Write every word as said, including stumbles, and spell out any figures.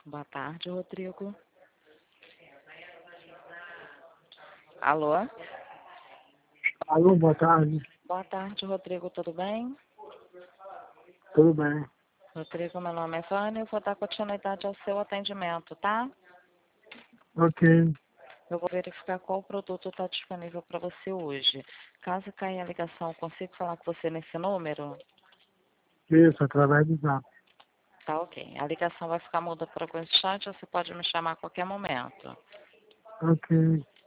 Boa tarde, Rodrigo. Alô? Alô, boa tarde. Boa tarde, Rodrigo, tudo bem? Tudo bem. Rodrigo, meu nome é Vânia, eu vou dar continuidade ao seu atendimento, tá? Ok. Eu vou verificar qual produto está disponível para você hoje. Caso caia a ligação, eu consigo falar com você nesse número? Isso, através do zap. Tá, ok. A ligação vai ficar muda por alguns instantes, você pode me chamar a qualquer momento. Ok.